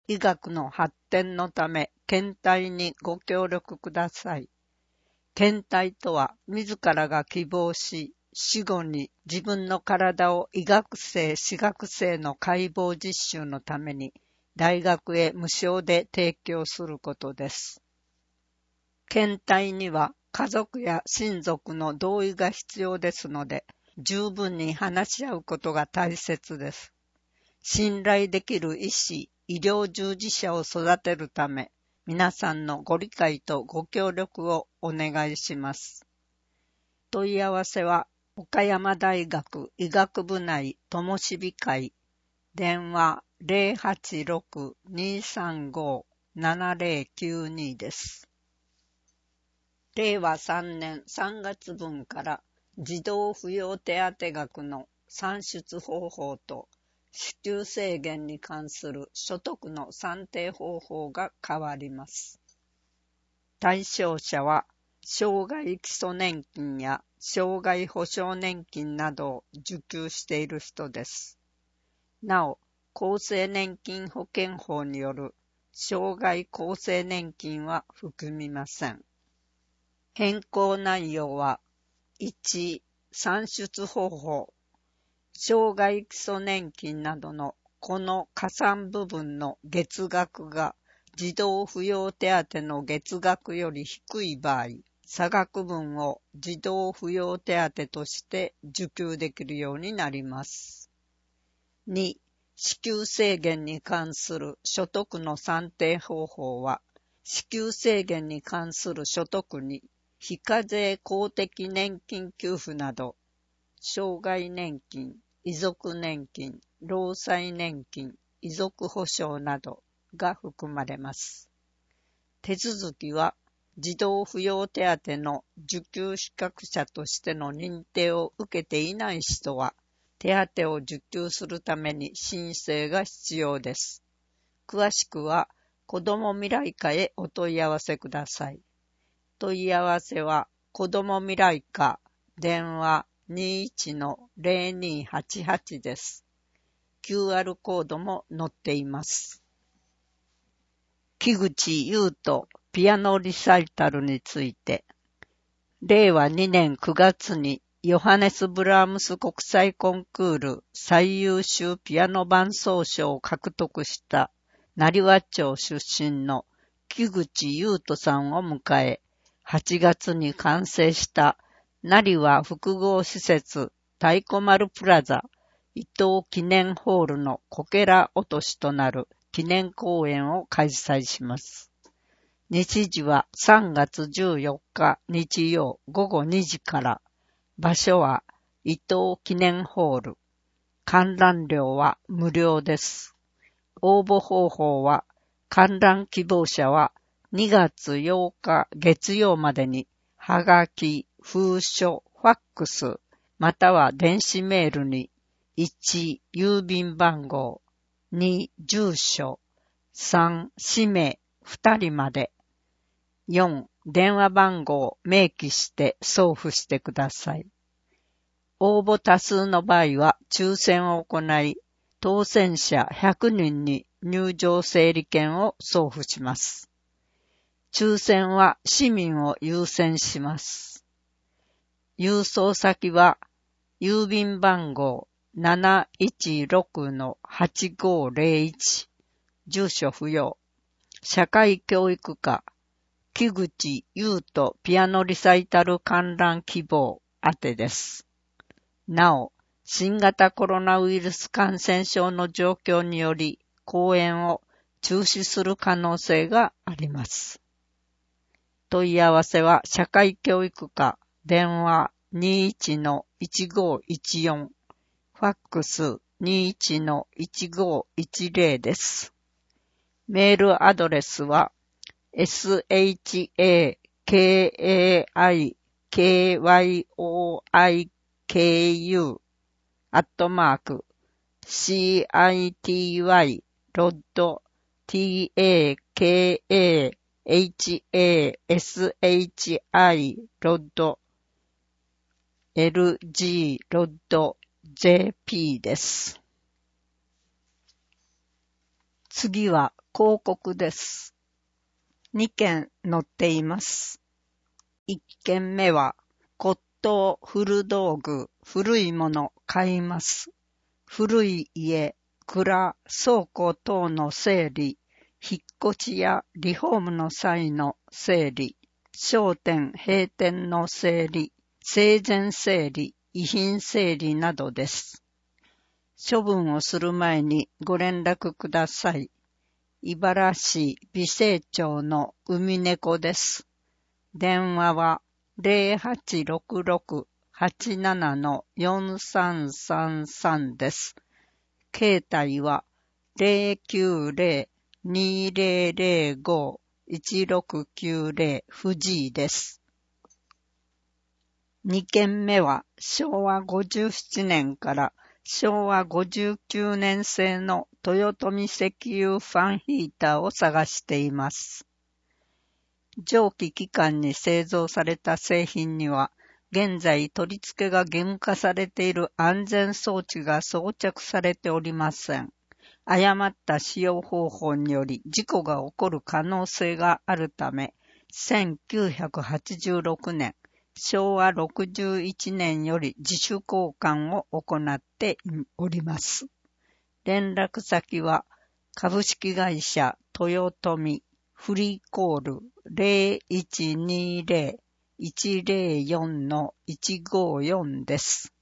医学の発展のため検体にご協力ください。検体とは自らが希望し、死後に自分の体を医学生・歯学生の解剖実習のために大学へ無償で提供することです。検体には家族や親族の同意が必要ですので、十分に話し合うことが大切です。信頼できる医師、医療従事者を育てるため、皆さんのご理解とご協力をお願いします。問い合わせは、岡山大学医学部内友志会、電話 086-235-7092 です。令和3年3月分から児童扶養手当額の算出方法と支給制限に関する所得の算定方法が変わります。対象者は障害基礎年金や障害保障年金などを受給している人です。なお、厚生年金保険法による障害厚生年金は含みません。変更内容は、1、算出方法、障害基礎年金などのこの加算部分の月額が児童扶養手当の月額より低い場合、差額分を児童扶養手当として受給できるようになります。2、支給制限に関する所得の算定方法は、支給制限に関する所得に非課税公的年金給付など、障害年金、遺族年金、労災年金、遺族保障などが含まれます。手続きは、児童扶養手当の受給資格者としての認定を受けていない人は、手当を受給するために申請が必要です。詳しくは、子ども未来課へお問い合わせください。問い合わせは、子ども未来課、電話 21-0288 です。QR コードも載っています。木口優斗ピアノリサイタルについて、令和2年9月にヨハネス・ブラームス国際コンクール最優秀ピアノ伴奏賞を獲得した成羽町出身の木口優斗さんを迎え、8月に完成した成羽複合施設太鼓丸プラザ伊藤記念ホールのこけら落としとなる記念公演を開催します。日時は3月14日日曜午後2時から、場所は伊藤記念ホール。観覧料は無料です。応募方法は、観覧希望者は2月8日月曜までに、はがき、封書、ファックス、または電子メールに、1、郵便番号、2、住所、3、氏名、2人まで、4、電話番号を明記して送付してください。応募多数の場合は抽選を行い、当選者100人に入場整理券を送付します。抽選は市民を優先します。郵送先は、郵便番号 716-8501、住所不要、社会教育課、木口優斗ピアノリサイタル観覧希望宛てです。なお、新型コロナウイルス感染症の状況により、公演を中止する可能性があります。問い合わせは、社会教育課、電話 21-1514、ファックス 21-1510 です。メールアドレスは、shity.kyihashi.lg.jp です。次は広告です。2件載っています。1件目は、骨董、古道具、古いもの買います。古い家、蔵、倉庫等の整理、引っ越しやリフォームの際の整理、商店、閉店の整理、生前整理、遺品整理などです。処分をする前にご連絡ください。茨市美星町の海猫です。電話は 0866-87-4333 です。携帯は 090-2005-1690 藤井です。2件目は昭和57年から昭和59年製の豊臣石油ファンヒーターを探しています。上記期間に製造された製品には、現在取り付けが義務化されている安全装置が装着されておりません。誤った使用方法により事故が起こる可能性があるため、1986年、昭和61年より自主交換を行っております。連絡先は、株式会社豊臣フリーコール 0120-104-154 です。